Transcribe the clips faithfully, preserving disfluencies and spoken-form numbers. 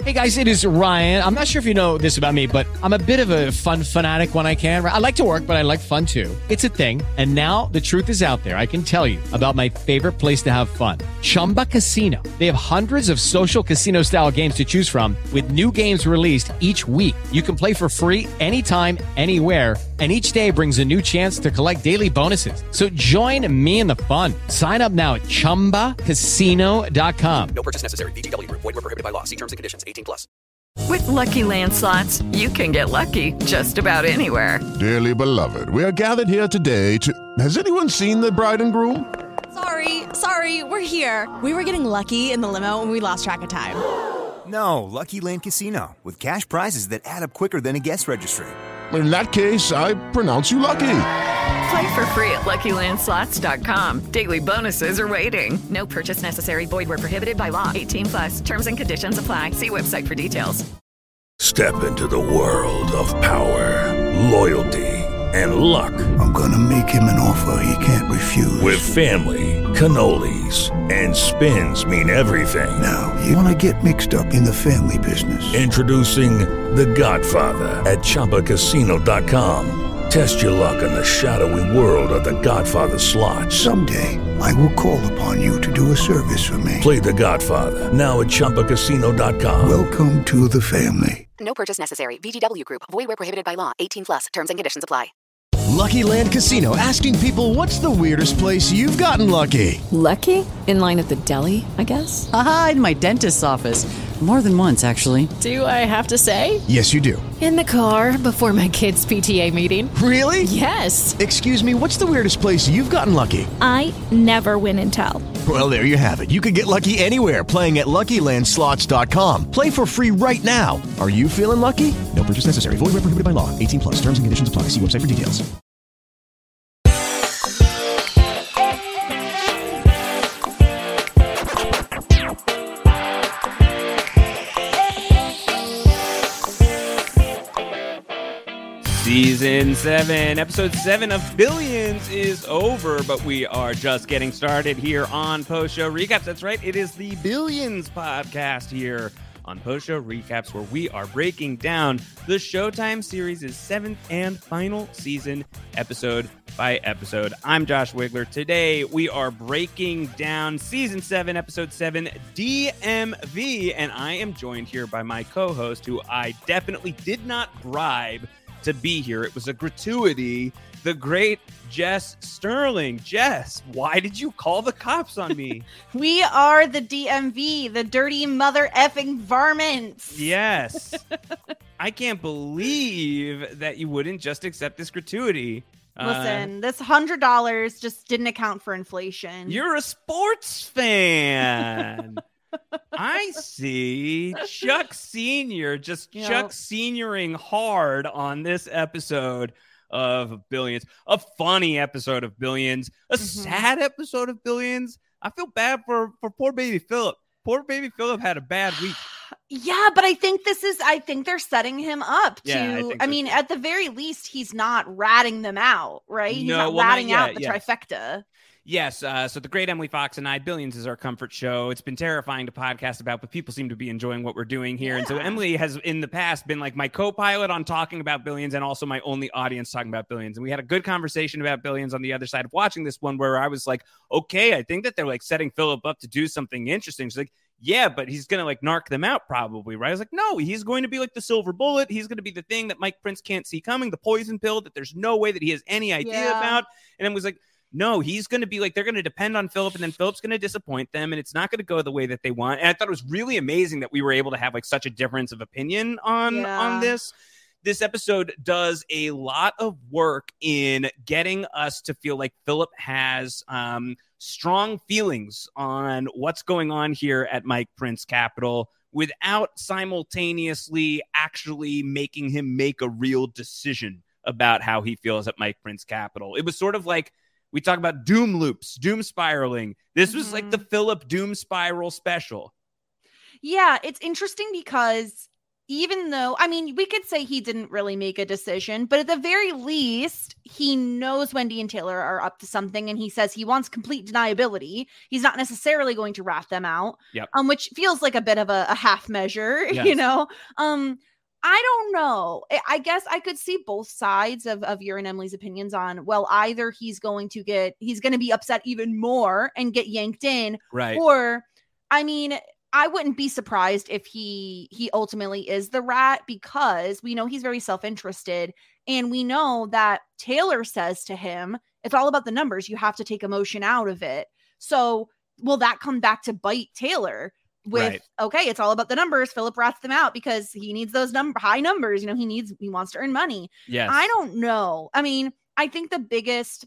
Hey guys, it is Ryan. I'm not sure if you know this about me, but I'm a bit of a fun fanatic when I can. I like to work, but I like fun too. It's a thing. And now the truth is out there. I can tell you about my favorite place to have fun. Chumba Casino. They have hundreds of social casino style games to choose from with new games released each week. You can play for free anytime, anywhere. And each day brings a new chance to collect daily bonuses. So join me in the fun. Sign up now at chumba casino dot com. No purchase necessary. V G W Group. Void where prohibited by law. See terms and conditions. eighteen plus. With Lucky Land Slots, you can get lucky just about anywhere. Dearly beloved, we are gathered here today to... Has anyone seen the bride and groom? Sorry, sorry, we're here. We were getting lucky in the limo and we lost track of time. No, Lucky Land Casino. With cash prizes that add up quicker than a guest registry. In that case, I pronounce you lucky. Play for free at lucky land slots dot com. Daily bonuses are waiting. No purchase necessary. Void where prohibited by law. eighteen plus. Terms and conditions apply. See website for details. Step into the world of power, loyalty, and luck. I'm gonna make him an offer he can't refuse. With family, cannolis, and spins mean everything. Now, you wanna get mixed up in the family business. Introducing The Godfather at chumba casino dot com. Test your luck in the shadowy world of The Godfather slot. Someday, I will call upon you to do a service for me. Play The Godfather, now at chumba casino dot com. Welcome to the family. No purchase necessary. V G W Group. Void where prohibited by law. eighteen plus. Terms and conditions apply. Lucky Land Casino, asking people, what's the weirdest place you've gotten lucky? Lucky? In line at the deli, I guess? Aha, in my dentist's office. More than once, actually. Do I have to say? Yes, you do. In the car before my kids' P T A meeting. Really? Yes. Excuse me, what's the weirdest place you've gotten lucky? I never win and tell. Well, there you have it. You can get lucky anywhere, playing at lucky land slots dot com. Play for free right now. Are you feeling lucky? No purchase necessary. Void where prohibited by law. eighteen plus. Terms and conditions apply. See website for details. Season seven, episode seven of Billions is over, but we are just getting started here on Post Show Recaps. That's right, it is the Billions podcast here on Post Show Recaps, where we are breaking down the Showtime series' seventh and final season, episode by episode. I'm Josh Wigler. Today, we are breaking down season seven, episode seven, D M V, and I am joined here by my co-host, who I definitely did not bribe to be here. It was a gratuity. The great Jess Sterling. Jess, why did you call the cops on me? We are the D M V, the dirty mother effing varmints. Yes. I can't believe that you wouldn't just accept this gratuity. Listen, uh, this one hundred dollars just didn't account for inflation. You're a sports fan. I see. Chuck Senior just yep. Chuck Senioring hard on this episode of Billions. A funny episode of Billions. A mm-hmm. sad episode of Billions. I feel bad for, for poor baby Philip. Poor baby Philip had a bad week. Yeah, but I think this is, I think they're setting him up to, yeah, I, I so mean, too. at the very least, he's not ratting them out, right? He's no, not well, ratting not out the yes. trifecta. Yes, uh, so the great Emily Fox and I, Billions is our comfort show. It's been terrifying to podcast about, but people seem to be enjoying what we're doing here. Yeah. And so Emily has, in the past, been like my co-pilot on talking about Billions and also my only audience talking about Billions. And we had a good conversation about Billions on the other side of watching this one, where I was like, okay, I think that they're like setting Philip up to do something interesting. She's like, yeah, but he's going to like narc them out probably, right? I was like, no, he's going to be like the silver bullet. He's going to be the thing that Mike Prince can't see coming, the poison pill that there's no way that he has any idea yeah. about. And I was like, no, he's going to be like, they're going to depend on Philip, and then Philip's going to disappoint them, and it's not going to go the way that they want. And I thought it was really amazing that we were able to have like such a difference of opinion on, yeah. on this. This episode does a lot of work in getting us to feel like Philip has um, strong feelings on what's going on here at Mike Prince Capital without simultaneously actually making him make a real decision about how he feels at Mike Prince Capital. It was sort of like, we talk about doom loops, doom spiraling. This was mm-hmm. like the Philip doom spiral special. Yeah, it's interesting because even though, I mean, we could say he didn't really make a decision, but at the very least, he knows Wendy and Taylor are up to something, and he says he wants complete deniability. He's not necessarily going to rat them out, yep. um, which feels like a bit of a, a half measure, yes. you know? Um, I don't know. I guess I could see both sides of, of your and Emily's opinions on, well, either he's going to get, he's going to be upset even more and get yanked in, right? Or, I mean, I wouldn't be surprised if he he ultimately is the rat, because we know he's very self-interested, and we know that Taylor says to him, it's all about the numbers. You have to take emotion out of it. So will that come back to bite Taylor with, right. okay, it's all about the numbers. Philip rats them out because he needs those number high numbers. You know, he needs, he wants to earn money. Yes. I don't know. I mean, I think the biggest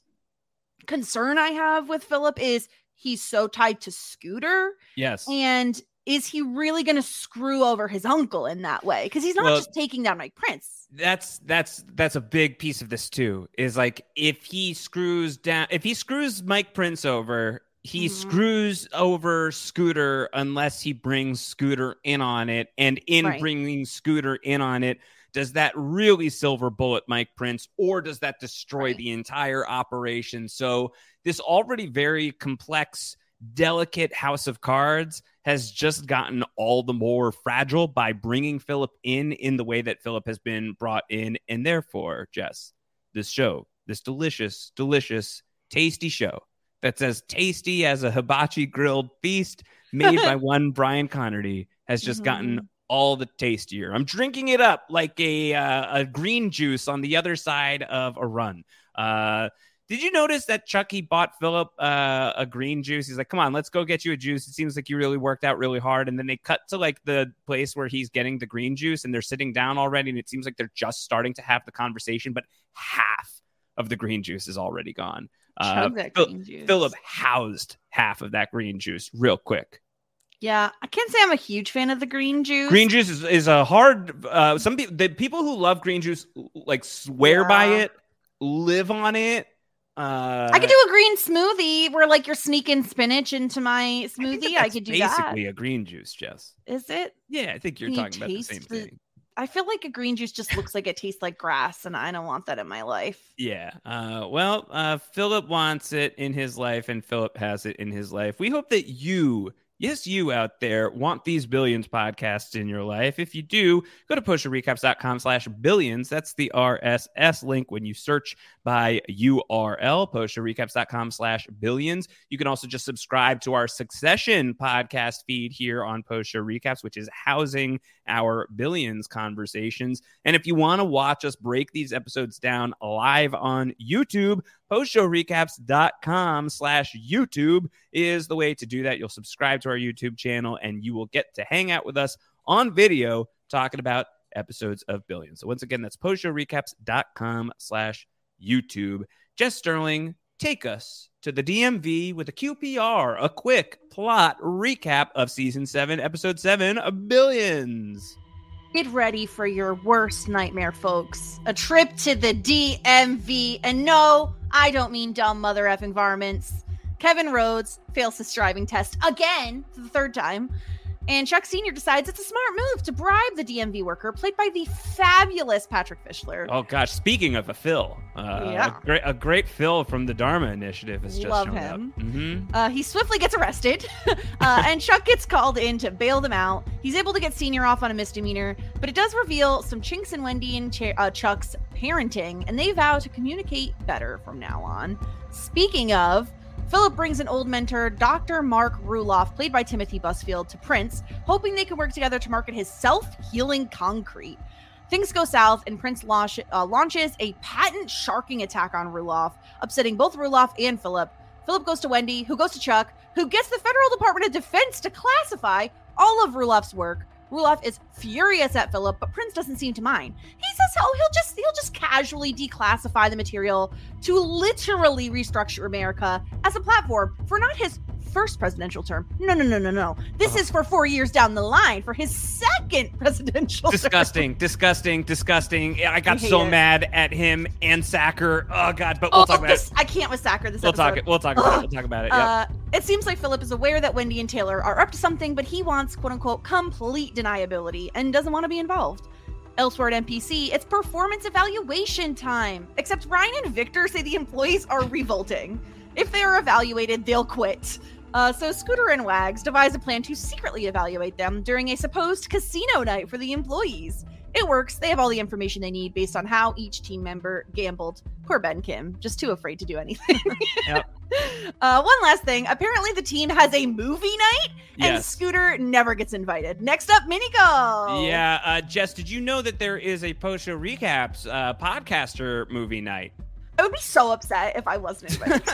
concern I have with Philip is he's so tied to Scooter. Yes. And is he really going to screw over his uncle in that way? Because he's not well, just taking down Mike Prince. That's that's that's a big piece of this too. Is like if he screws down, if he screws Mike Prince over, he mm-hmm. screws over Scooter unless he brings Scooter in on it. And in right. bringing Scooter in on it, does that really silver bullet Mike Prince, or does that destroy right. the entire operation? So this already very complex, delicate house of cards has just gotten all the more fragile by bringing Philip in in the way that Philip has been brought in. And therefore, Jess, this show, this delicious, delicious, tasty show that's as tasty as a hibachi grilled feast made by one Brian Connerty has just mm-hmm. gotten all the tastier. I'm drinking it up like a uh, a green juice on the other side of a run. Uh, Did you notice that Chucky bought Philip uh, a green juice? He's like, come on, let's go get you a juice. It seems like you really worked out really hard. And then they cut to like the place where he's getting the green juice and they're sitting down already. And it seems like they're just starting to have the conversation, but half of the green juice is already gone. Uh, green juice. Philip housed half of that green juice real quick. Yeah, I can't say I'm a huge fan of the green juice. Green juice is, is a hard, uh, some people, the people who love green juice like swear yeah. by it, live on it. Uh, I could do a green smoothie where like you're sneaking spinach into my smoothie. I, I could do basically that. Basically a green juice, Jess. Is it? Yeah, I think you're Can talking you about the same the, thing. I feel like a green juice just looks like it tastes like grass, and I don't want that in my life. Yeah. Uh, well, uh, Philip wants it in his life, and Philip has it in his life. We hope that you, yes, you out there, want these Billions podcasts in your life. If you do, go to postshowrecaps.com slash billions. That's the R S S link when you search by U R L, postshowrecaps.com slash billions. You can also just subscribe to our Succession podcast feed here on Post Show Recaps, which is housing our Billions conversations. And if you want to watch us break these episodes down live on YouTube, postshowrecaps.com slash YouTube is the way to do that. You'll subscribe to our YouTube channel and you will get to hang out with us on video talking about episodes of Billions. So once again, that's postshowrecaps.com slash YouTube. Jess Sterling, take us to the D M V with a Q P R, a quick plot recap of season seven, episode seven of Billions. Get ready for your worst nightmare, folks. A trip to the D M V. And no, I don't mean dumb mother effing varmints. Kevin Rhodes fails his driving test again for the third time. And Chuck Senior decides it's a smart move to bribe the D M V worker, played by the fabulous Patrick Fischler. Oh, gosh. Speaking of a Phil, uh, yeah. a, great, a great Phil from the Dharma Initiative has just Love shown him. up. Mm-hmm. Uh, he swiftly gets arrested, uh, and Chuck gets called in to bail them out. He's able to get Senior off on a misdemeanor, but it does reveal some chinks in Wendy and Ch- uh, Chuck's parenting, and they vow to communicate better from now on. Speaking of, Philip brings an old mentor, Doctor Mark Ruloff, played by Timothy Busfield, to Prince, hoping they can work together to market his self-healing concrete. Things go south, and Prince launch, uh, launches a patent sharking attack on Ruloff, upsetting both Ruloff and Philip. Philip goes to Wendy, who goes to Chuck, who gets the Federal Department of Defense to classify all of Ruloff's work. Ruloff is furious at Philip, but Prince doesn't seem to mind. He says, "Oh, he'll just he'll just casually declassify the material to literally restructure America as a platform for not his first presidential term. No, no, no, no, no. This oh. is for four years down the line for his second presidential disgusting, term. Disgusting, disgusting, disgusting. I got I so it. mad at him and Sacker. Oh, God, but we'll oh, talk about this, it. I can't with Sacker this we'll episode. Talk it, we'll talk about it. We'll talk about it. Yep. Uh, it seems like Philip is aware that Wendy and Taylor are up to something, but he wants, quote unquote, complete deniability and doesn't want to be involved. Elsewhere at N P C, it's performance evaluation time. Except Ryan and Victor say the employees are revolting. If they are evaluated, they'll quit. Uh, so Scooter and Wags devise a plan to secretly evaluate them during a supposed casino night for the employees. It works. They have all the information they need based on how each team member gambled. Poor Ben Kim, just too afraid to do anything. Yep. Uh, one last thing. Apparently the team has a movie night, and yes. Scooter never gets invited. Next up, Mini Golf. Yeah, uh, Jess, did you know that there is a post-show recaps uh, podcaster movie night? I would be so upset if I wasn't invited.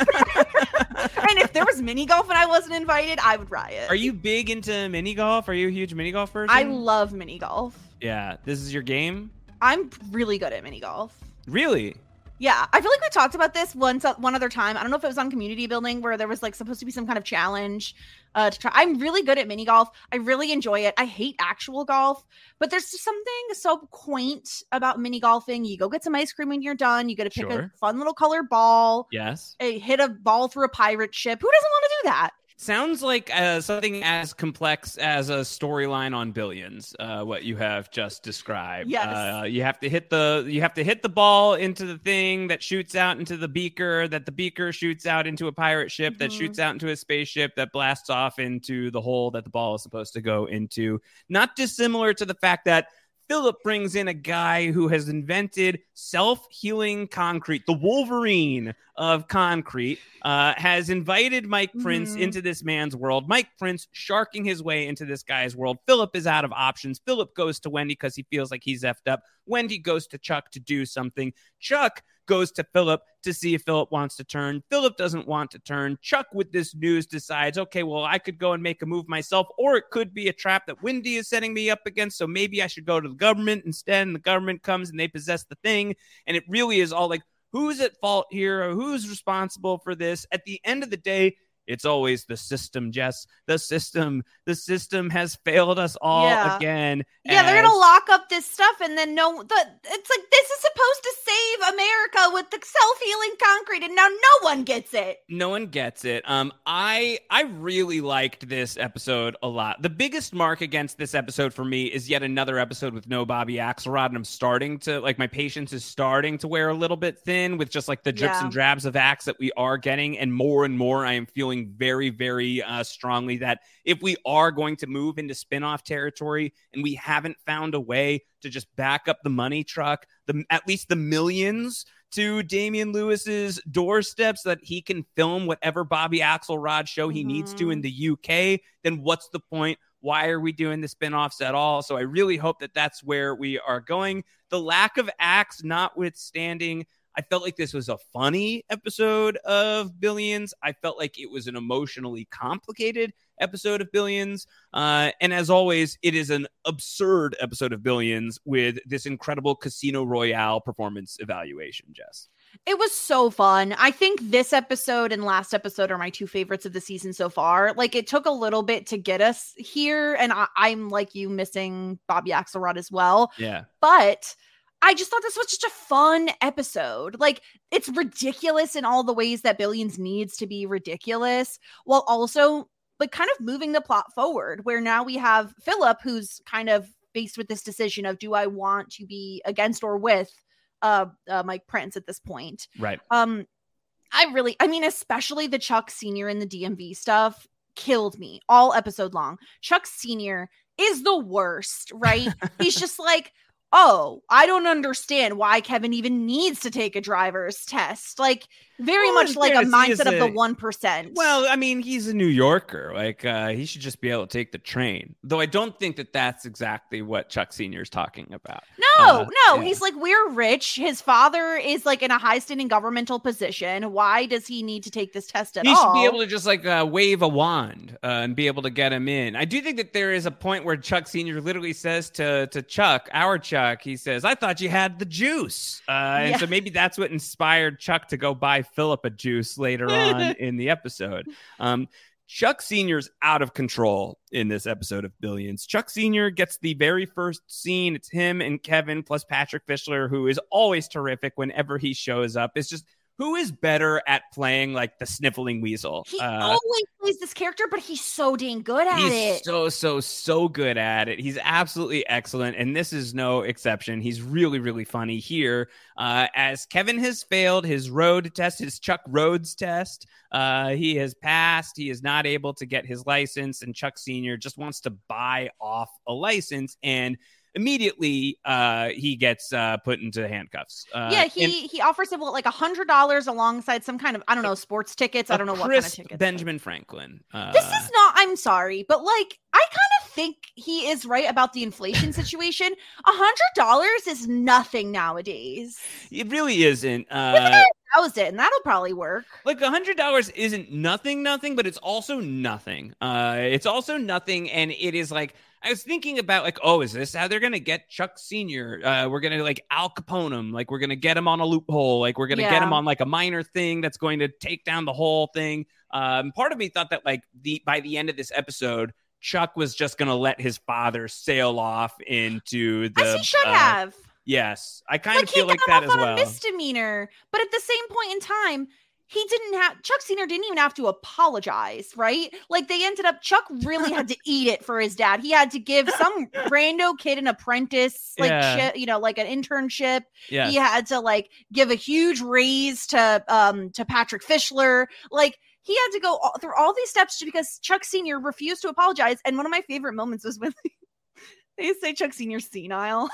And if there was mini golf and I wasn't invited, I would riot. Are you big into mini golf? Are you a huge mini golf person? I love mini golf. Yeah, this is your game? I'm really good at mini golf. Really? Yeah, I feel like we talked about this once, one other time. I don't know if it was on Community Building where there was like supposed to be some kind of challenge uh, to try. I'm really good at mini golf. I really enjoy it. I hate actual golf, but there's just something so quaint about mini golfing. You go get some ice cream when you're done. You get to pick Sure. a fun little colored ball. Yes. Hit a ball through a pirate ship. Who doesn't want to do that? Sounds like uh, something as complex as a storyline on Billions. Uh, what you have just described. Yes. Uh, you have to hit the you have to hit the ball into the thing that shoots out into the beaker. That the beaker shoots out into a pirate ship. Mm-hmm. That shoots out into a spaceship. That blasts off into the hole that the ball is supposed to go into. Not dissimilar to the fact that Philip brings in a guy who has invented self-healing concrete, the Wolverine of concrete, uh, has invited Mike Prince Mm-hmm. into this man's world. Mike Prince sharking his way into this guy's world. Philip is out of options. Philip goes to Wendy because he feels like he's effed up. Wendy goes to Chuck to do something. Chuck goes to Philip to see if Philip wants to turn. Philip doesn't want to turn. Chuck, with this news, decides, okay, well, I could go and make a move myself, or it could be a trap that Wendy is setting me up against, so maybe I should go to the government instead, and the government comes and they possess the thing, and it really is all like, who's at fault here, or who's responsible for this? At the end of the day, it's always the system, Jess. The system. The system has failed us all Yeah. again. Yeah, as... they're gonna lock up this stuff, and then no, the it's like this is supposed to save America with the self-healing concrete, and now no one gets it. No one gets it. Um, I I really liked this episode a lot. The biggest mark against this episode for me is yet another episode with no Bobby Axelrod, and I'm starting to like my patience is starting to wear a little bit thin with just like the drips Yeah. and drabs of Axe that we are getting, and more and more I am feeling very, very uh, strongly that if we are going to move into spinoff territory and we haven't found a way to just back up the money truck, the at least the millions to Damian Lewis's doorstep so that he can film whatever Bobby Axelrod show he mm-hmm. needs to in the U K, then what's the point? Why are we doing the spinoffs at all? So I really hope that that's where we are going. The lack of Axe notwithstanding, I felt like this was a funny episode of Billions. I felt like it was an emotionally complicated episode of Billions. Uh, and as always, it is an absurd episode of Billions with this incredible Casino Royale performance evaluation, Jess. It was so fun. I think this episode and last episode are my two favorites of the season so far. Like, it took a little bit to get us here, and I- I'm like you, missing Bobby Axelrod as well. Yeah. But I just thought this was just a fun episode. Like, it's ridiculous in all the ways that Billions needs to be ridiculous, while also like kind of moving the plot forward, where now we have Philip, who's kind of faced with this decision of, do I want to be against or with uh, uh Mike Prince at this point? Right. Um, I really, I mean, especially the Chuck Senior and the D M V stuff killed me all episode long. Chuck Senior is the worst, right? He's just like, oh, I don't understand why Kevin even needs to take a driver's test. Like, very Well, much like a fairness, he is mindset of a- the one percent. Well, I mean, he's a New Yorker. Like, uh, he should just be able to take the train. Though I don't think that that's exactly what Chuck Senior is talking about. No, Uh, no. yeah. He's like, we're rich. His father is like in a high standing governmental position. Why does he need to take this test at He all? should be able to just like uh, wave a wand uh, and be able to get him in. I do think that there is a point where Chuck Senior literally says to to Chuck, our Chuck, he says, I thought you had the juice. Uh, and Yeah. so maybe that's what inspired Chuck to go buy Philip a juice later on in the episode. Um, Chuck Senior's out of control in this episode of Billions. Chuck Senior gets the very first scene. It's him and Kevin plus Patrick Fischler, who is always terrific whenever he shows up. It's just, who is better at playing like the sniffling weasel? He uh, always plays this character, but he's so dang good at he's it. so, so, so good at it. He's absolutely excellent. And this is no exception. He's really, really funny here. Uh, as Kevin has failed his road test, his Chuck Rhodes test, uh, he has passed. He is not able to get his license. And Chuck Senior just wants to buy off a license. And immediately uh he gets uh put into handcuffs. Uh yeah, he and, he offers him like a hundred dollars alongside some kind of, I don't know, sports tickets. I don't know what kind of tickets. Benjamin Franklin. Uh, this is not, I'm sorry, but like I kind of think he is right about the inflation situation. A hundred dollars is nothing nowadays. It really isn't. Uh thousand, and that'll probably work. Like a hundred dollars isn't nothing, nothing, but it's also nothing. Uh it's also nothing, and it is like, I was thinking about like, oh, is this how they're going to get Chuck Senior? Uh, we're going to like Al Capone him. Like we're going to get him on a loophole. Like we're going to yeah. get him on like a minor thing that's going to take down the whole thing. Um, part of me thought that like the by the end of this episode, Chuck was just going to let his father sail off into the. As he should uh, have. Yes, I kind like, of feel he like got that off as on well. A misdemeanor, but at the same point in time, he didn't have, Chuck Senior didn't even have to apologize, right? Like they ended up, Chuck really had to eat it for his dad. He had to give some rando kid an apprentice, like, Yeah. shi- you know, like an internship. Yes. He had to like give a huge raise to, um, to Patrick Fischler. Like he had to go all, through all these steps because Chuck Senior refused to apologize. And one of my favorite moments was when they, they say Chuck Senior's senile.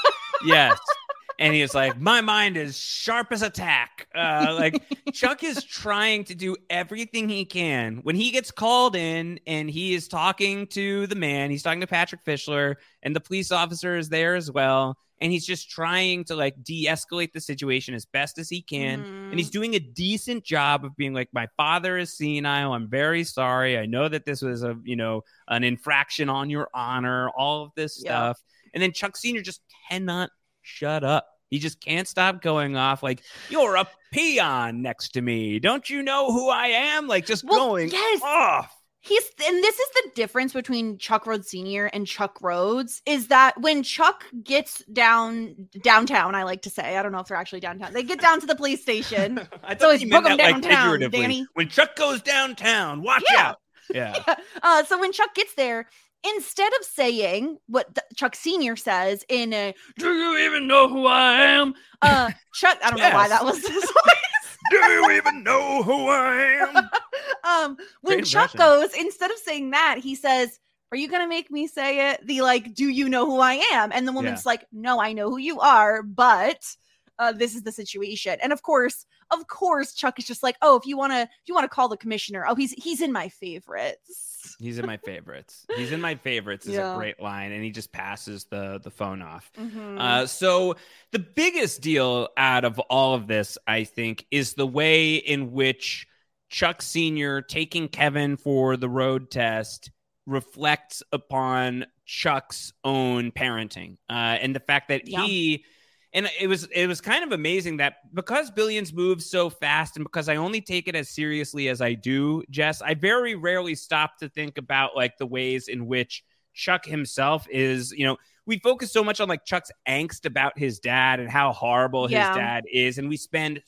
Yes. And he was like, my mind is sharp as a tack. Uh, like Chuck is trying to do everything he can. When he gets called in and he is talking to the man, he's talking to Patrick Fischler, and the police officer is there as well. And he's just trying to like de-escalate the situation as best as he can. Mm. And he's doing a decent job of being like, my father is senile. I'm very sorry. I know that this was a, you know, an infraction on your honor, all of this Yeah. stuff. And then Chuck Senior just cannot shut up. He just can't stop going off like, you're a peon next to me. Don't you know who I am? Like just Well, going yes. off. He's, and this is the difference between Chuck Rhodes Senior and Chuck Rhodes, is that when Chuck gets down downtown, I like to say, I don't know if they're actually downtown, they get down to the police station. I thought so you he's meant book 'em that like downtown, figuratively. Danny. When Chuck goes downtown, watch Yeah. out. Yeah. Yeah. Uh, so when Chuck gets there, instead of saying what the, Chuck Senior says in a, do you even know who I am? Uh, Chuck, I don't Yes. know why that was his voice. Do you even know who I am? um, when Great Chuck impression. goes, instead of saying that, he says, are you going to make me say it? The like, do you know who I am? And the woman's Yeah. like, no, I know who you are, but uh, this is the situation. And of course, of course, Chuck is just like, oh, if you want to, if you want to call the commissioner, oh, he's, he's in my favorites. He's in my favorites. He's in my favorites is Yeah. a great line, and he just passes the the phone off. Mhm. Uh, so the biggest deal out of all of this, I think, is the way in which Chuck Senior taking Kevin for the road test reflects upon Chuck's own parenting, uh, and the fact that Yeah. he. And it was it was kind of amazing that because Billions moves so fast, and because I only take it as seriously as I do, Jess, I very rarely stop to think about like the ways in which Chuck himself is, you know, we focus so much on like Chuck's angst about his dad and how horrible Yeah. his dad is. And we spend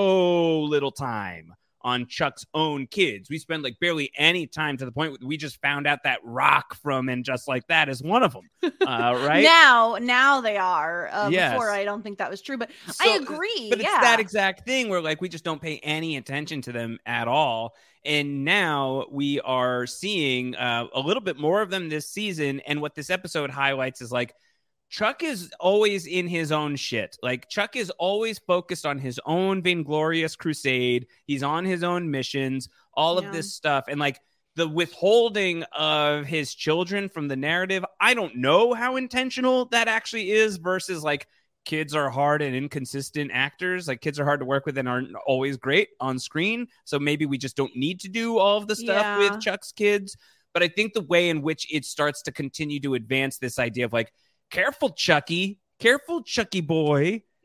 so little time on Chuck's own kids. We spend like barely any time, to the point we just found out that Rock from And Just Like That is one of them. Uh, right Now, now they are. Uh, Yes. Before, I don't think that was true, but I So- agree. But yeah. it's that exact thing where like we just don't pay any attention to them at all. And now we are seeing uh, a little bit more of them this season. And what this episode highlights is like Chuck is always in his own shit. Like Chuck is always focused on his own vainglorious crusade. He's on his own missions, all Yeah. of this stuff. And like the withholding of his children from the narrative, I don't know how intentional that actually is versus like kids are hard and inconsistent actors. Like kids are hard to work with and aren't always great on screen. So maybe we just don't need to do all of the stuff Yeah. with Chuck's kids. But I think the way in which it starts to continue to advance this idea of like, careful, Chucky, careful, Chucky boy.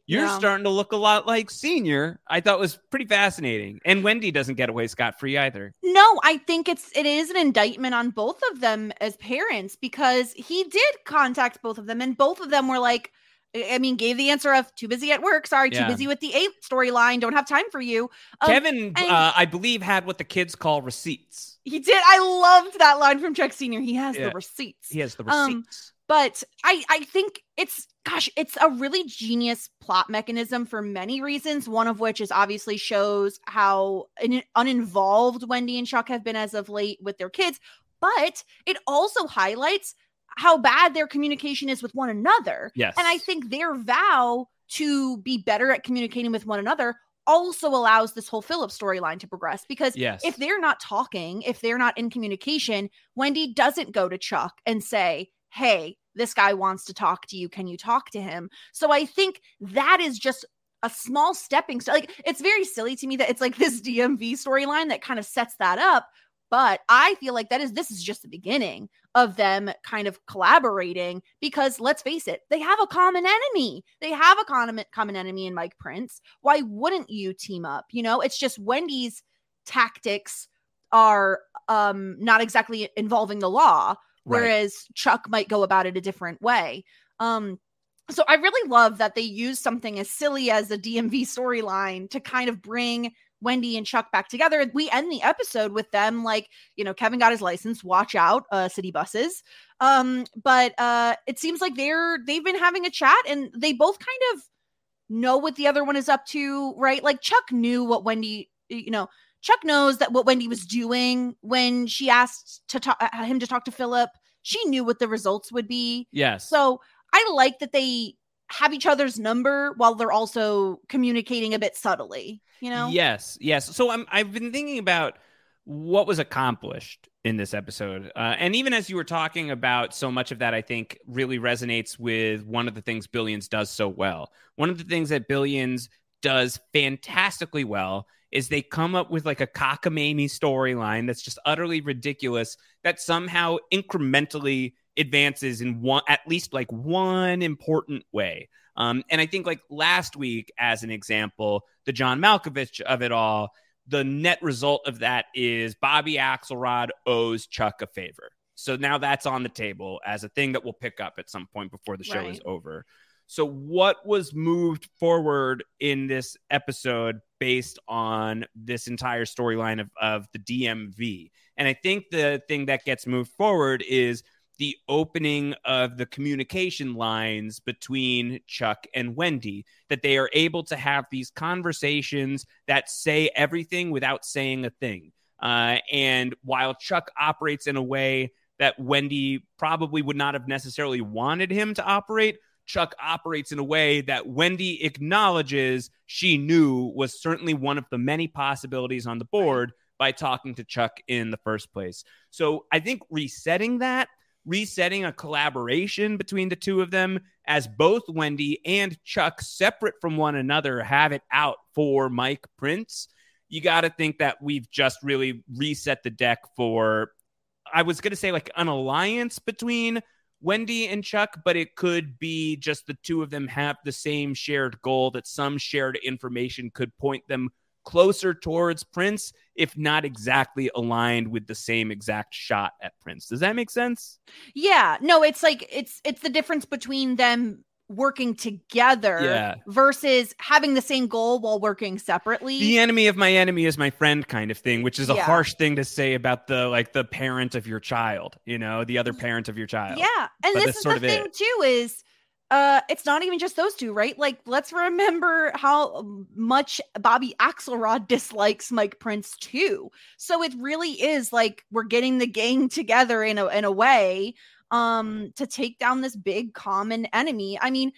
You're Yeah. starting to look a lot like Senior. I thought was pretty fascinating. And Wendy doesn't get away scot-free either. No, I think it's it is an indictment on both of them as parents, because he did contact both of them, and both of them were like, I mean, gave the answer of too busy at work. Sorry, Yeah. too busy with the eighth storyline. Don't have time for you. Um, Kevin, and uh, I believe, had what the kids call receipts. he did. I loved that line from Chuck Senior He has Yeah. the receipts. He has the Um, receipts. But I, I think it's, gosh, it's a really genius plot mechanism for many reasons. One of which is obviously shows how un- uninvolved Wendy and Chuck have been as of late with their kids. But it also highlights how bad their communication is with one another. Yes. And I think their vow to be better at communicating with one another also allows this whole Philip storyline to progress, because Yes. if they're not talking, if they're not in communication, Wendy doesn't go to Chuck and say, hey, this guy wants to talk to you. Can you talk to him? So I think that is just a small stepping stone. Like, it's very silly to me that it's like this D M V storyline that kind of sets that up. But I feel like that is this is just the beginning of them kind of collaborating, because let's face it, they have a common enemy. They have a common common enemy in Mike Prince. Why wouldn't you team up? You know, it's just Wendy's tactics are um, not exactly involving the law, whereas right. Chuck might go about it a different way. Um, so I really love that they use something as silly as a D M V storyline to kind of bring Wendy and Chuck back together. We end the episode with them like, you know, Kevin got his license, watch out, uh, city buses. Um, but uh, it seems like they're, they've been having a chat, and they both kind of know what the other one is up to, right? Like Chuck knew what Wendy, you know, Chuck knows that what Wendy was doing when she asked to talk uh, him to talk to Philip. She knew what the results would be. Yes. So I like that they have each other's number while they're also communicating a bit subtly, you know? Yes, yes. So I'm, I've been thinking about what was accomplished in this episode. Uh, and even as you were talking about so much of that, I think really resonates with one of the things Billions does so well. One of the things that Billions does fantastically well is they come up with like a cockamamie storyline that's just utterly ridiculous, that somehow incrementally advances in one, at least like one important way. Um, and I think like last week, as an example, the John Malkovich of it all, the net result of that is Bobby Axelrod owes Chuck a favor. So now that's on the table as a thing that we'll pick up at some point before the show Right. is over. So what was moved forward in this episode based on this entire storyline of, of the D M V? And I think the thing that gets moved forward is the opening of the communication lines between Chuck and Wendy, that they are able to have these conversations that say everything without saying a thing. Uh, and while Chuck operates in a way that Wendy probably would not have necessarily wanted him to operate, Chuck operates in a way that Wendy acknowledges she knew was certainly one of the many possibilities on the board by talking to Chuck in the first place. So I think resetting that, resetting a collaboration between the two of them as both Wendy and Chuck, separate from one another, have it out for Mike Prince, you got to think that we've just really reset the deck for, I was going to say like an alliance between Wendy and Chuck, but it could be just the two of them have the same shared goal, that some shared information could point them closer towards Prince, if not exactly aligned with the same exact shot at Prince. Does that make sense? Yeah, no, it's like, it's, it's the difference between them working together Yeah. versus having the same goal while working separately. The enemy of my enemy is my friend kind of thing, which is a Yeah. harsh thing to say about the, like the parent of your child, you know, the other parent of your child. Yeah. And But this that's is sort the of thing it. too, is uh, it's not even just those two, right? Like, let's remember how much Bobby Axelrod dislikes Mike Prince too. So it really is like we're getting the gang together in a in a way um, to take down this big common enemy. I mean,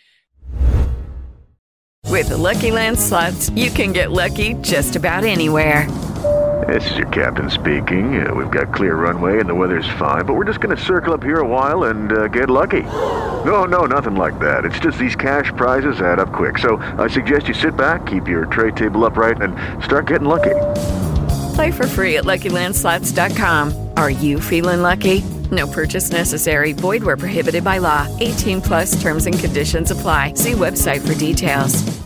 With the Lucky Land Slots, you can get lucky just about anywhere. This is your captain speaking. Uh, we've got clear runway and the weather's fine, but we're just going to circle up here a while and uh, get lucky. No, no, nothing like that. It's just these cash prizes add up quick. So I suggest you sit back, keep your tray table upright, and start getting lucky. Play for free at Lucky Land Slots dot com. Are you feeling lucky? No purchase necessary. Void where prohibited by law. eighteen plus terms and conditions apply. See website for details.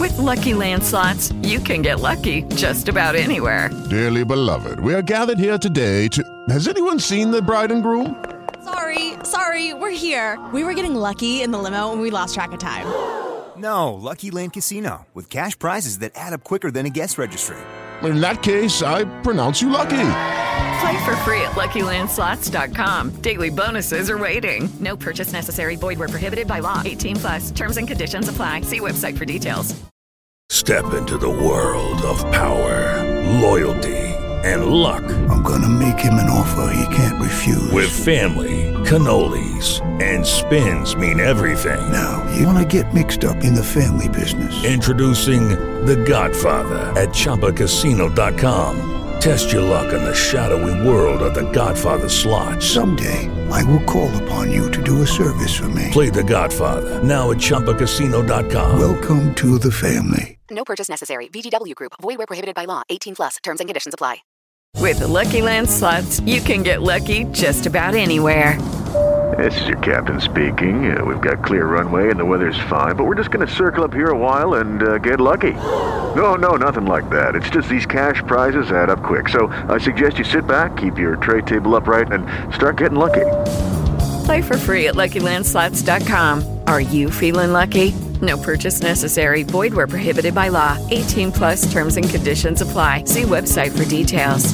With Lucky Land Slots, you can get lucky just about anywhere. Dearly beloved, we are gathered here today to... Has anyone seen the bride and groom? Sorry, sorry, we're here. We were getting lucky in the limo and we lost track of time. No, Lucky Land Casino, with cash prizes that add up quicker than a guest registry. In that case, I pronounce you lucky. Play for free at Lucky Land Slots dot com. Daily bonuses are waiting. No purchase necessary. Void where prohibited by law. eighteen plus. Terms and conditions apply. See website for details. Step into the world of power, loyalty, and luck. I'm gonna make him an offer he can't refuse. With family, cannolis, and spins mean everything. Now, you wanna get mixed up in the family business. Introducing The Godfather at Chumba Casino dot com. Test your luck in the shadowy world of The Godfather slot. Someday, I will call upon you to do a service for me. Play The Godfather now at Chumba Casino dot com. Welcome to the family. No purchase necessary. V G W Group. Void where prohibited by law. eighteen plus. Terms and conditions apply. With the Lucky Land Slots, you can get lucky just about anywhere. This is your captain speaking. Uh, we've got clear runway and the weather's fine, but we're just going to circle up here a while and uh, get lucky. No, no, nothing like that. It's just these cash prizes add up quick. So I suggest you sit back, keep your tray table upright, and start getting lucky. Play for free at Lucky Land Slots dot com. Are you feeling lucky? No purchase necessary. Void where prohibited by law. eighteen plus terms and conditions apply. See website for details.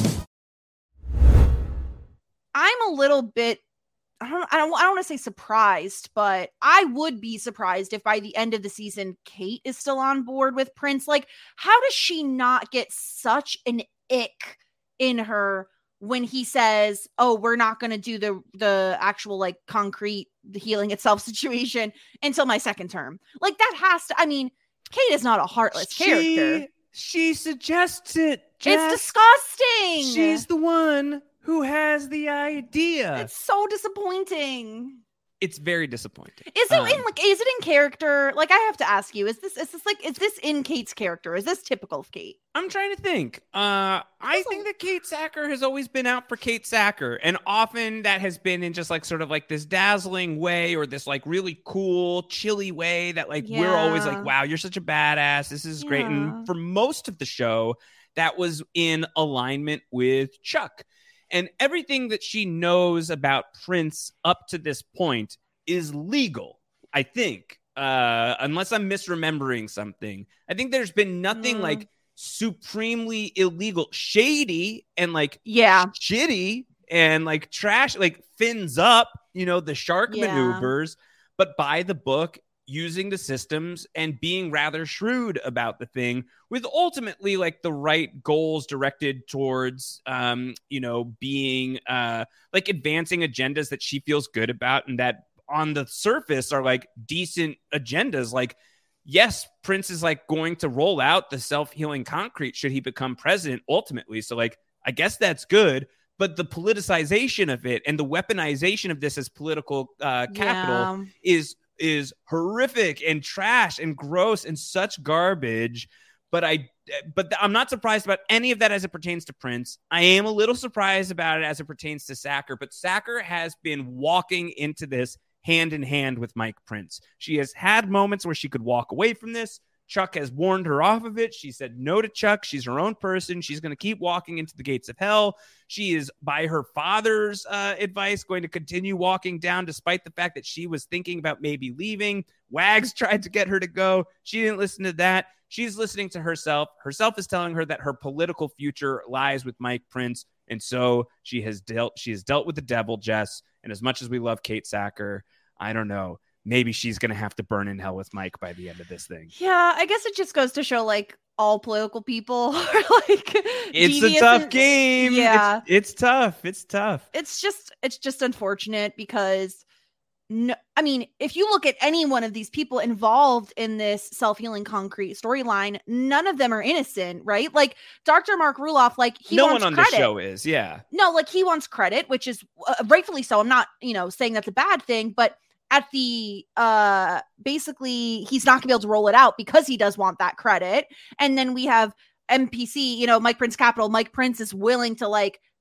I'm a little bit, I don't, I don't, I don't want to say surprised, but I would be surprised if by the end of the season, Kate is still on board with Prince. Like, how does she not get such an ick in her when he says, oh, we're not going to do the, the actual like concrete, the healing itself situation until my second term. Like that has to, I mean, Kate is not a heartless she, character. She suggests it. Jess. It's disgusting. She's the one who has the idea. It's so disappointing. It's very disappointing. Is it um, in like is it in character? Like I have to ask you, is this is this like is this in Kate's character? Is this typical of Kate? I'm trying to think. Uh I think that Kate Sacker has always been out for Kate Sacker, and often that has been in just like sort of like this dazzling way or this like really cool, chilly way that like yeah. we're always like, wow, you're such a badass. This is yeah. great. And for most of the show, that was in alignment with Chuck. And everything that she knows about Prince up to this point is legal, I think, uh, unless I'm misremembering something. I think there's been nothing mm. like supremely illegal, shady and like yeah. shitty and like trash, like fins up, you know, the shark yeah. maneuvers, but by the book, using the systems and being rather shrewd about the thing with ultimately like the right goals directed towards, um, you know, being uh, like advancing agendas that she feels good about and that on the surface are like decent agendas. Like, yes, Prince is like going to roll out the self-healing concrete should he become president ultimately. So like, I guess that's good. But the politicization of it and the weaponization of this as political uh, capital yeah. is is horrific and trash and gross and such garbage. But I, but I'm not surprised about any of that as it pertains to Prince. I am a little surprised about it as it pertains to Sacker, but Sacker has been walking into this hand in hand with Mike Prince. She has had moments where she could walk away from this. Chuck has warned her off of it. She said no to Chuck. She's her own person. She's going to keep walking into the gates of hell. She is, by her father's uh, advice, going to continue walking down despite the fact that she was thinking about maybe leaving. Wags tried to get her to go. She didn't listen to that. She's listening to herself. Herself is telling her that her political future lies with Mike Prince. And so she has dealt, she has dealt with the devil, Jess. And as much as we love Kate Sacker, I don't know. Maybe she's going to have to burn in hell with Mike by the end of this thing. Yeah, I guess it just goes to show, like, all political people are, like, it's a tough and, game. Yeah. It's, it's tough. It's tough. It's just, it's just unfortunate because, no, I mean, if you look at any one of these people involved in this self-healing concrete storyline, none of them are innocent, right? Like, Doctor Mark Ruloff, like, he no wants one on credit. the show is, yeah. No, like, he wants credit, which is uh, rightfully so. I'm not, you know, saying that's a bad thing, but at the uh basically he's not gonna be able to roll it out because he does want that credit. And then we have M P C, you know, Mike Prince Capital. Mike Prince is willing to like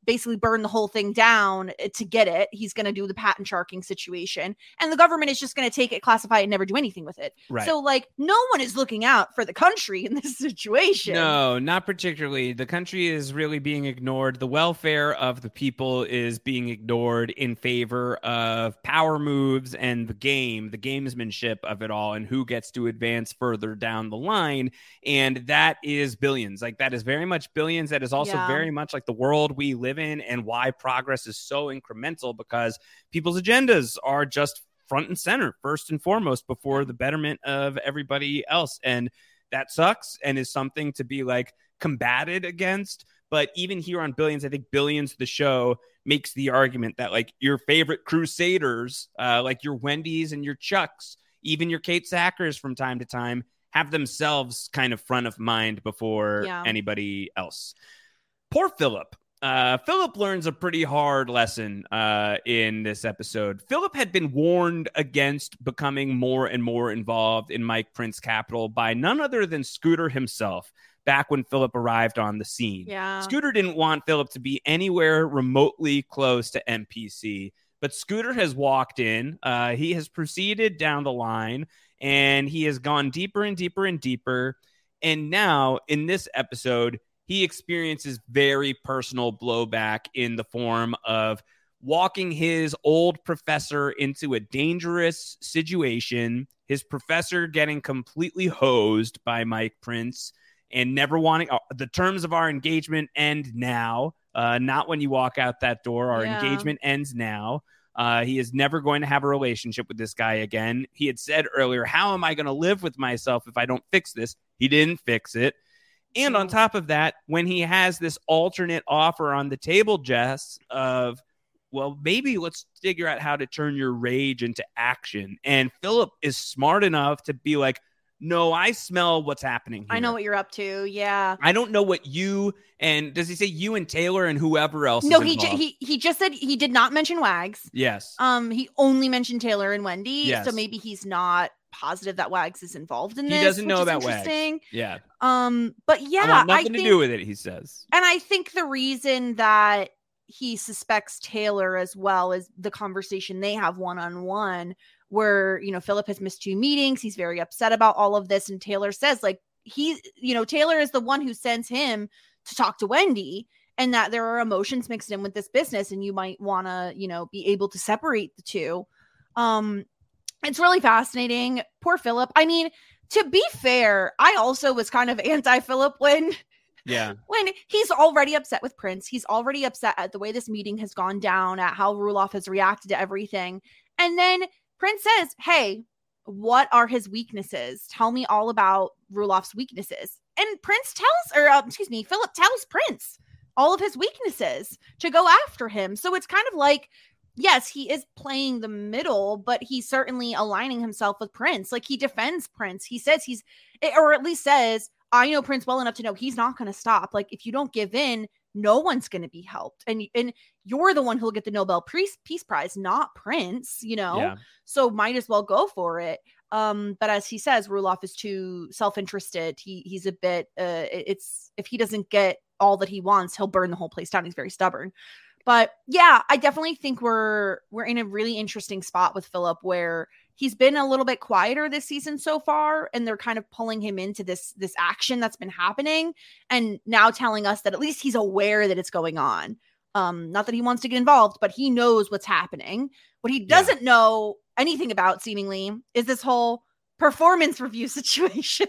basically burn the whole thing down to get it. He's going to do the patent sharking situation, and the government is just going to take it, classify it, and never do anything with it. Right. So like no one is looking out for the country in this situation. No, not particularly. The country is really being ignored. The welfare of the people is being ignored in favor of power moves and the game, the gamesmanship of it all, and who gets to advance further down the line. And that is billions. Like that is very much billions. That is also Yeah. very much like the world we live in, and why progress is so incremental, because people's agendas are just front and center, first and foremost, before the betterment of everybody else. And that sucks and is something to be like combated against. But even here on Billions, I think Billions, the show, makes the argument that like your favorite crusaders, uh, like your Wendy's and your Chucks, even your Kate Sackers from time to time, have themselves kind of front of mind before Yeah. anybody else. Poor Philip. Uh, Philip learns a pretty hard lesson uh, in this episode. Philip had been warned against becoming more and more involved in Mike Prince Capital by none other than Scooter himself back when Philip arrived on the scene. Yeah. Scooter didn't want Philip to be anywhere remotely close to M P C, but Scooter has walked in. Uh, he has proceeded down the line, and he has gone deeper and deeper and deeper. And now in this episode, he experiences very personal blowback in the form of walking his old professor into a dangerous situation, his professor getting completely hosed by Mike Prince, and never wanting uh, the terms of our engagement end now, uh, not when you walk out that door. Our Yeah. engagement ends now. Uh, he is never going to have a relationship with this guy again. He had said earlier, how am I going to live with myself if I don't fix this? He didn't fix it. And on top of that, when he has this alternate offer on the table, Jess, of, well, maybe let's figure out how to turn your rage into action. And Philip is smart enough to be like, no, I smell what's happening here. I know what you're up to. Yeah. I don't know what you, and does he say you and Taylor and whoever else No, is he j- involved? he he just said he did not mention Wags. Yes. Um, he only mentioned Taylor and Wendy. Yes. So maybe he's not positive that Wags is involved in He this. doesn't which know is about Wags. interesting. Yeah. Um, but yeah, I want nothing I to think, do with it, he says. and I think the reason that he suspects Taylor as well is the conversation they have one on one, where, you know, Philip has missed two meetings. He's very upset about all of this. And Taylor says, like, he, you know, Taylor is the one who sends him to talk to Wendy, and that there are emotions mixed in with this business. And you might want to, you know, be able to separate the two. Um, it's really fascinating. Poor Philip. I mean, to be fair, I also was kind of anti-Philip when Yeah. when he's already upset with Prince. He's already upset at the way this meeting has gone down, at how Ruloff has reacted to everything. And then Prince says, hey, what are his weaknesses? Tell me all about Ruloff's weaknesses. And Prince tells, or uh, excuse me, Philip tells Prince all of his weaknesses to go after him. So it's kind of like, yes, he is playing the middle, but he's certainly aligning himself with Prince. Like, he defends Prince. He says he's, or at least says, I know Prince well enough to know he's not going to stop. Like, if you don't give in, no one's going to be helped. And, and you're the one who'll get the Nobel Peace, Peace Prize, not Prince, you know? Yeah. So might as well go for it. Um, but as he says, Ruloff is too self-interested. He he's a bit, uh, it's, if he doesn't get all that he wants, he'll burn the whole place down. He's very stubborn. But yeah, I definitely think we're we're in a really interesting spot with Philip, where he's been a little bit quieter this season so far, and they're kind of pulling him into this this action that's been happening, and now telling us that at least he's aware that it's going on. Um, not that he wants to get involved, but he knows what's happening. What he doesn't know anything about, seemingly, is this whole performance review situation.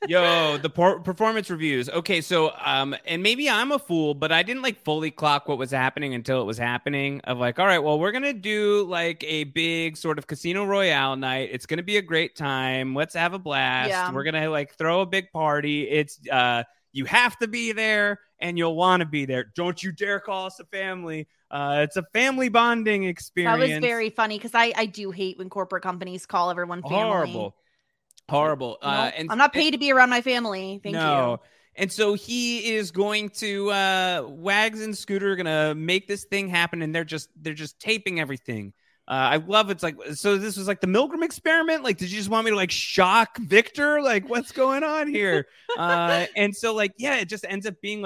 Yo, the por- performance reviews. Okay, so um, and maybe I'm a fool, but I didn't like fully clock what was happening until it was happening. Of like, all right, well, we're gonna do like a big sort of Casino Royale night. It's gonna be a great time. Let's have a blast. Yeah. We're gonna like throw a big party. It's uh, you have to be there, and you'll want to be there. Don't you dare call us a family. Uh, it's a family bonding experience. That was very funny, because I I do hate when corporate companies call everyone family. horrible. Horrible. No, uh, and I'm not paid to be around my family. Thank no. you. And so he is going to uh, Wags and Scooter are gonna make this thing happen, and they're just they're just taping everything. Uh, I love it's like so. This was like the Milgram experiment. Like, did you just want me to like shock Victor? Like, what's going on here? uh, and so like, yeah, it just ends up being like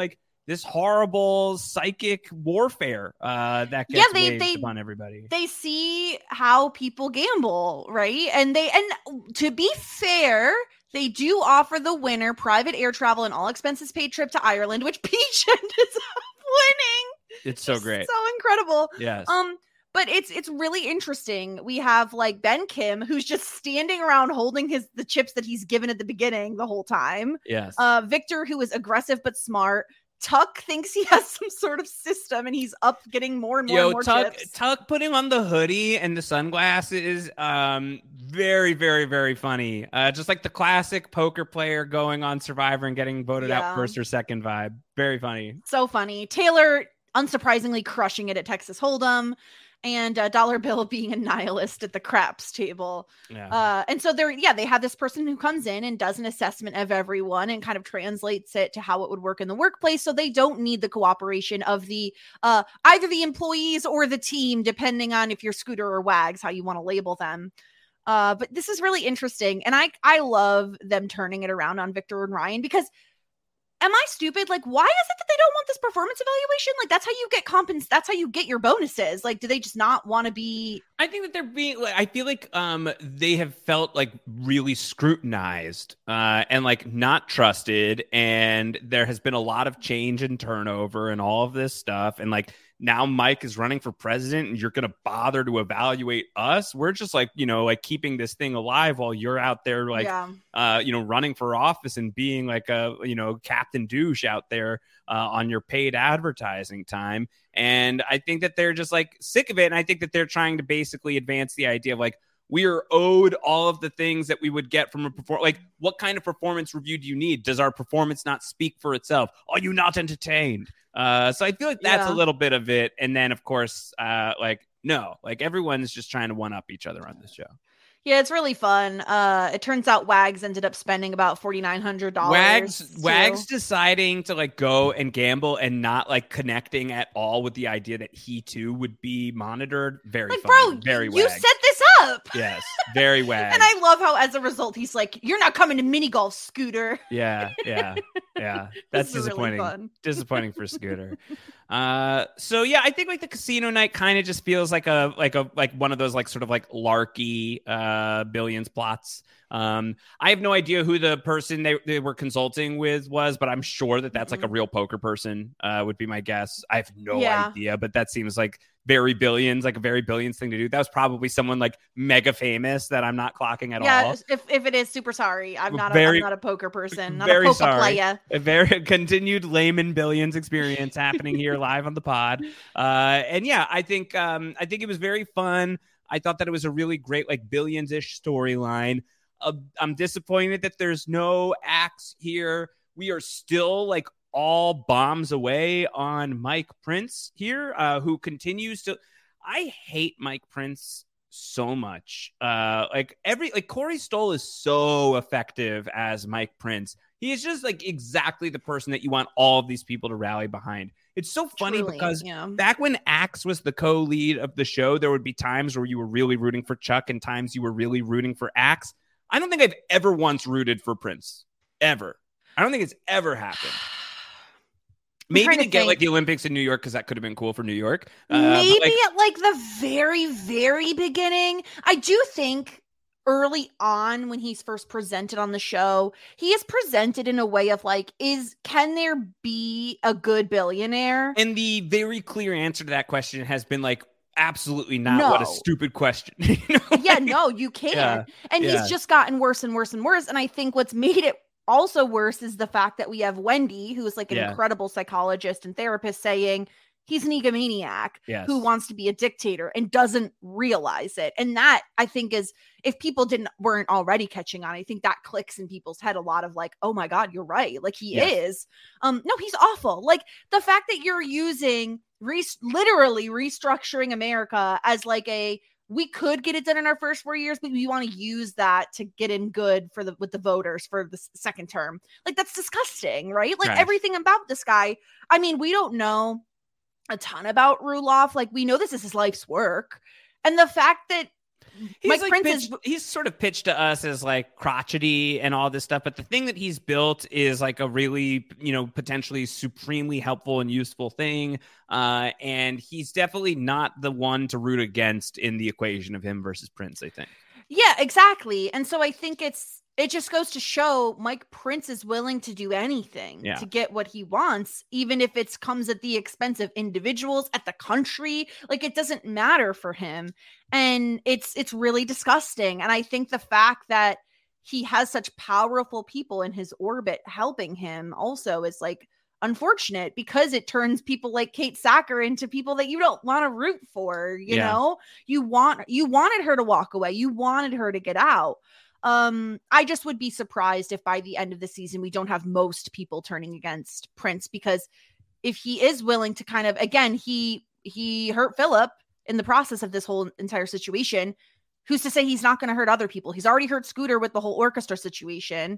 this horrible psychic warfare uh, that gets yeah, they, waged they, upon everybody. They see how people gamble, right? And they, and to be fair, they do offer the winner private air travel and all expenses paid trip to Ireland, which Peach ended up winning. It's so great. So incredible. Yes. Um, but it's it's really interesting. We have like Ben Kim, who's just standing around holding his the chips that he's given at the beginning the whole time. Yes. Uh, Victor, who is aggressive but smart. Tuck thinks he has some sort of system, and he's up getting more and more Yo, and more Tuck, chips. Tuck putting on the hoodie and the sunglasses, um, very, very, very funny. Uh, just like the classic poker player going on Survivor and getting voted Yeah. out first or second vibe. Very funny. So funny. Taylor, unsurprisingly, crushing it at Texas Hold'em. And uh, Dollar Bill being a nihilist at the craps table. Yeah. Uh, and so they're, yeah, they have this person who comes in and does an assessment of everyone and kind of translates it to how it would work in the workplace. So they don't need the cooperation of the, uh, either the employees or the team, depending on if you're Scooter or Wags, how you want to label them. Uh, but this is really interesting. And I, I love them turning it around on Victor and Ryan, because am I stupid? Like, why is it that they don't want this performance evaluation? Like, that's how you get compens. That's how you get your bonuses. Like, do they just not want to be? I think that they're being, like, I feel like um they have felt like really scrutinized uh, and like not trusted. And there has been a lot of change and turnover and all of this stuff. And like, now Mike is running for president and you're going to bother to evaluate us. We're just like, you know, like keeping this thing alive while you're out there, like, Yeah. uh, you know, running for office and being like a, you know, Captain Douche out there uh, on your paid advertising time. And I think that they're just like sick of it. And I think that they're trying to basically advance the idea of like, we are owed all of the things that we would get from a perform. Like, what kind of performance review do you need? Does our performance not speak for itself? Are you not entertained? Uh, so I feel like that's Yeah. a little bit of it. And then, of course, uh, like, no, like everyone's just trying to one up each other on this show. Yeah, it's really fun. Uh, it turns out Wags ended up spending about forty-nine hundred dollars. Wags, Wags deciding to like go and gamble and not like connecting at all with the idea that he too would be monitored. Very Like, funny. bro, very you Wags. set this up. Yes, very Wags. And I love how, as a result, he's like, "You're not coming to mini golf, Scooter." Yeah, yeah, yeah. That's This is really disappointing. fun. Disappointing for Scooter. Uh, so yeah, I think like the casino night kind of just feels like a like a like one of those like sort of like larky uh billions plots. Um, I have no idea who the person they, they were consulting with was, but I'm sure that that's like a real poker person. Uh, would be my guess. I have no Yeah. idea, but that seems like very billions, like a very billions thing to do. That was probably someone like mega famous that I'm not clocking at Yeah, all. if if it is, super sorry. I'm not. Very- a, I'm not a poker person. Not Very a poker sorry. player. A very continued layman billions experience happening here live on the pod. Uh, and yeah, I think um, I think it was very fun. I thought that it was a really great like billions-ish storyline. Uh, I'm disappointed that there's no Axe here. We are still like all bombs away on Mike Prince here, uh, who continues to. I hate Mike Prince so much. Uh, like every like Corey Stoll is so effective as Mike Prince. He is just like exactly the person that you want all of these people to rally behind. It's so funny Truly, because yeah. back when Axe was the co-lead of the show, there would be times where you were really rooting for Chuck and times you were really rooting for Axe. I don't think I've ever once rooted for Prince. Ever. I don't think it's ever happened. Maybe trying to to get think. like the Olympics in New York, because that could have been cool for New York. Uh, but, Maybe like, at like the very, very beginning. I do think early on when he's first presented on the show, he is presented in a way of like, is can there be a good billionaire? and the very clear answer to that question has been like, absolutely not. What a No. stupid question. You know? Yeah, no, you can't. Yeah, And yeah. he's just gotten worse and worse and worse. And I think what's made it also worse is the fact that we have Wendy, who is like an Yeah. incredible psychologist and therapist, saying he's an egomaniac Yes. who wants to be a dictator and doesn't realize it. And that, I think, is, if people didn't weren't already catching on, I think that clicks in people's head a lot of like, oh my God, you're right. Like he Yes. is. Um, no, he's awful. Like the fact that you're using re- literally restructuring America as like a, we could get it done in our first four years, but we want to use that to get in good for the with the voters for the s- second term. Like that's disgusting, right? Like Right. everything about this guy. I mean, we don't know a ton about Ruloff. Like we know this is his life's work, and the fact that He's Mike like Prince pitched, is he's sort of pitched to us as like crotchety and all this stuff, but the thing that he's built is like a really, you know, potentially supremely helpful and useful thing. Uh, and he's definitely not the one to root against in the equation of him versus Prince, I think. Yeah, exactly. And so I think it's it just goes to show Mike Prince is willing to do anything yeah. to get what he wants, even if it comes at the expense of individuals, at the country. Like, it doesn't matter for him. And it's it's really disgusting. And I think the fact that he has such powerful people in his orbit helping him also is like unfortunate, because it turns people like Kate Sacker into people that you don't want to root for. You Yeah. know, you want you wanted her to walk away. You wanted her to get out. Um, I just would be surprised if by the end of the season we don't have most people turning against Prince, because if he is willing to kind of, again, he he hurt Philip in the process of this whole entire situation. Who's to say he's not going to hurt other people? He's already hurt Scooter with the whole orchestra situation.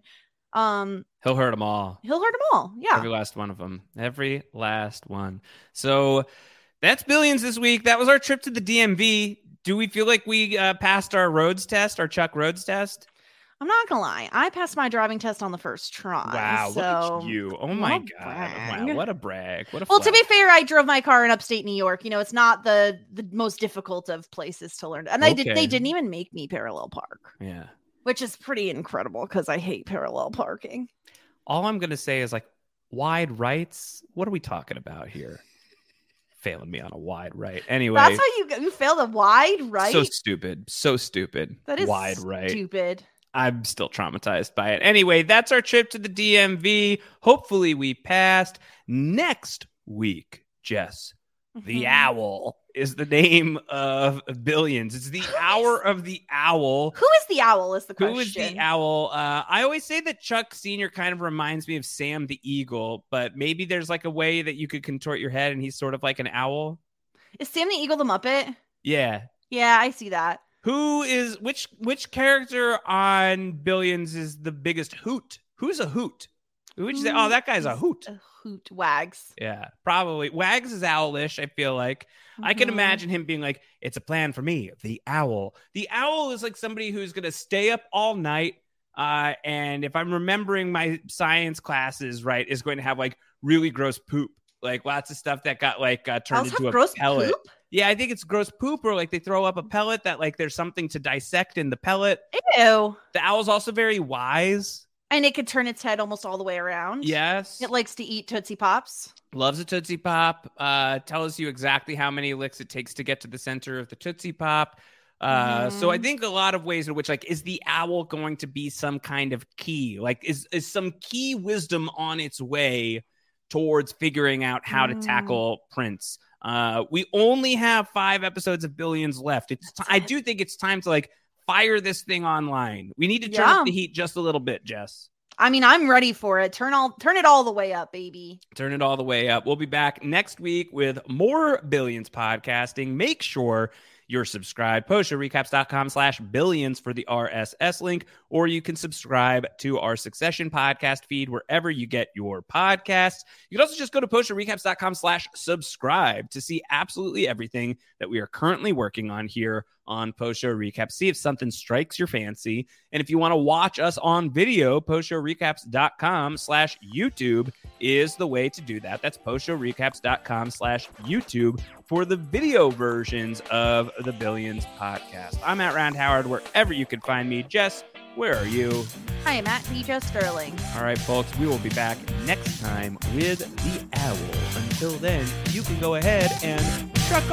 Um, He'll hurt them all. He'll hurt them all. Yeah. Every last one of them. Every last one. So that's Billions this week. That was our trip to the D M V. Do we feel like we uh, passed our Rhodes test, our Chuck Rhodes test? I'm not gonna lie. I passed my driving test on the first try. Wow, so... look at you. Oh my What a God. brag. Wow, what a brag. What a Well, flex. to be fair, I drove my car in upstate New York. You know, it's not the the most difficult of places to learn. And they did Okay. they didn't even make me parallel park, Yeah. which is pretty incredible because I hate parallel parking. All I'm going to say is like wide rights. What are we talking about here? Failing me on a wide right. Anyway. That's how you you fail the wide right. So stupid. So stupid. That is wide right. stupid. I'm still traumatized by it. Anyway, that's our trip to the D M V. Hopefully we passed. Next week, Jess, the Mhm. owl is the name of Billions. It's the hour of the owl. Who is the owl is the question. Who is the owl? Uh, I always say that Chuck Senior kind of reminds me of Sam the Eagle, but maybe there's like a way that you could contort your head and he's sort of like an owl. Is Sam the Eagle the Muppet? Yeah. Yeah, I see that. Who is which which character on Billions is the biggest hoot? Who's a hoot? Who would you say? Oh, that guy's a hoot. A hoot. Wags. Yeah, probably. Wags is owlish, I feel like. I can Mhm. imagine him being like, it's a plan for me, the owl. The owl is like somebody who's going to stay up all night. Uh, and if I'm remembering my science classes right, is going to have like really gross poop. Like lots of stuff that got like uh, turned Owls have into a gross pellet. poop? Yeah, I think it's gross poop, or like they throw up a pellet that like there's something to dissect in the pellet. Ew. The owl's also very wise. And it could turn its head almost all the way around. Yes. It likes to eat Tootsie Pops. Loves a Tootsie Pop. Uh, tells you exactly how many licks it takes to get to the center of the Tootsie Pop. Uh, So I think a lot of ways in which, like, is the owl going to be some kind of key? Like, is is some key wisdom on its way towards figuring out how to Mm. tackle Prince? Uh, we only have five episodes of Billions left. It's t- I do think it's time to like fire this thing online. We need to turn Yeah. up the heat just a little bit, Jess. I mean, I'm ready for it. Turn all turn it all the way up, baby. Turn it all the way up. We'll be back next week with more Billions podcasting. Make sure you're subscribed. postshowrecaps.com slash billions for the R S S link, or you can subscribe to our Succession podcast feed wherever you get your podcasts. You can also just go to postshowrecaps.com slash subscribe to see absolutely everything that we are currently working on here on Post Show Recaps. See if something strikes your fancy. And if you want to watch us on video, postshowrecaps.com slash YouTube is the way to do that. That's postshowrecaps.com slash YouTube for the video versions of the Billions podcast. I'm at Round Howard, wherever you can find me. Jess, where are you? I am at D J Sterling. All right, folks, we will be back next time with the owl. Until then, you can go ahead and truck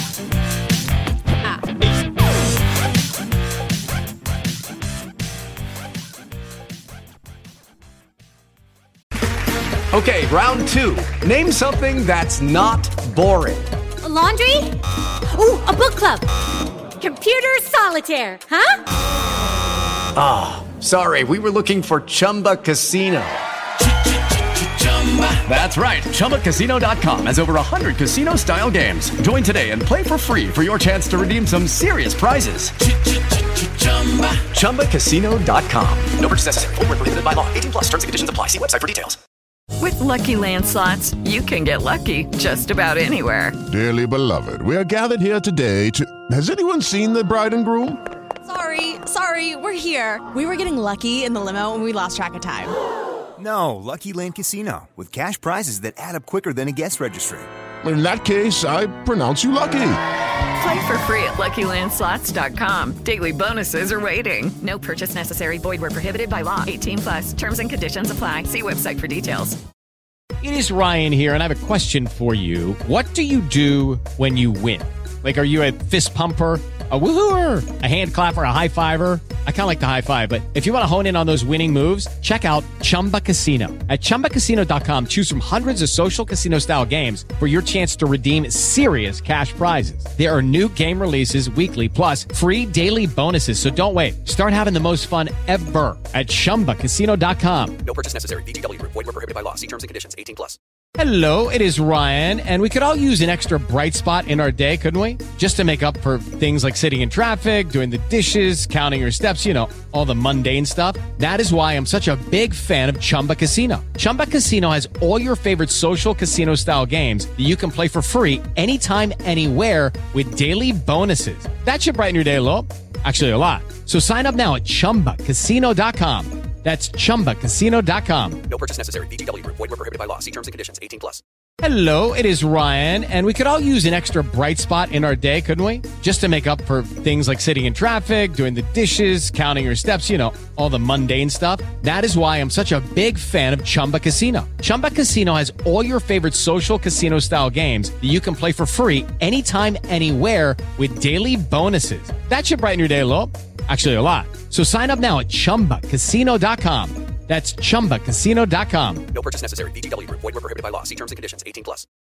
off. Okay, round two. Name something that's not boring. A laundry? Ooh, a book club. Computer solitaire, huh? Ah, oh, sorry, we were looking for Chumba Casino. That's right, Chumba Casino dot com has over one hundred casino-style games. Join today and play for free for your chance to redeem some serious prizes. Chumba Casino dot com. No purchase necessary. Void where prohibited by law. eighteen plus terms and conditions apply. See website for details. With Lucky Land Slots, you can get lucky just about anywhere. Dearly beloved, we are gathered here today to... Has anyone seen the bride and groom? Sorry, sorry, we're here. We were getting lucky in the limo and we lost track of time. No, Lucky Land Casino, with cash prizes that add up quicker than a guest registry. In that case, I pronounce you lucky. Play for free at Lucky Land Slots dot com. Daily bonuses are waiting. No purchase necessary. Void where prohibited by law. eighteen plus. Terms and conditions apply. See website for details. It is Ryan here, and I have a question for you. What do you do when you win? Like, are you a fist pumper, a woohooer, a hand clapper, a high fiver? I kind of like the high five, but if you want to hone in on those winning moves, check out Chumba Casino. At Chumba Casino dot com, choose from hundreds of social casino-style games for your chance to redeem serious cash prizes. There are new game releases weekly, plus free daily bonuses. So don't wait. Start having the most fun ever at Chumba Casino dot com. No purchase necessary. V G W Group. Void where prohibited by law. See terms and conditions. eighteen plus. Hello, it is Ryan, and we could all use an extra bright spot in our day, couldn't we? Just to make up for things like sitting in traffic, doing the dishes, counting your steps, you know, all the mundane stuff. That is why I'm such a big fan of Chumba Casino. Chumba Casino has all your favorite social casino-style games that you can play for free anytime, anywhere with daily bonuses. That should brighten your day a little. Actually, a lot. So sign up now at Chumba Casino dot com. That's Chumba Casino dot com. No purchase necessary. V G W Group. Void where prohibited by law. See terms and conditions. eighteen plus. Hello, it is Ryan, and we could all use an extra bright spot in our day, couldn't we? Just to make up for things like sitting in traffic, doing the dishes, counting your steps, you know, all the mundane stuff. That is why I'm such a big fan of Chumba Casino. Chumba Casino has all your favorite social casino-style games that you can play for free anytime, anywhere with daily bonuses. That should brighten your day a little. Actually, a lot. So sign up now at Chumba Casino dot com. That's Chumba Casino dot com. No purchase necessary. V G W Group. Void where prohibited by law. See terms and conditions. eighteen plus.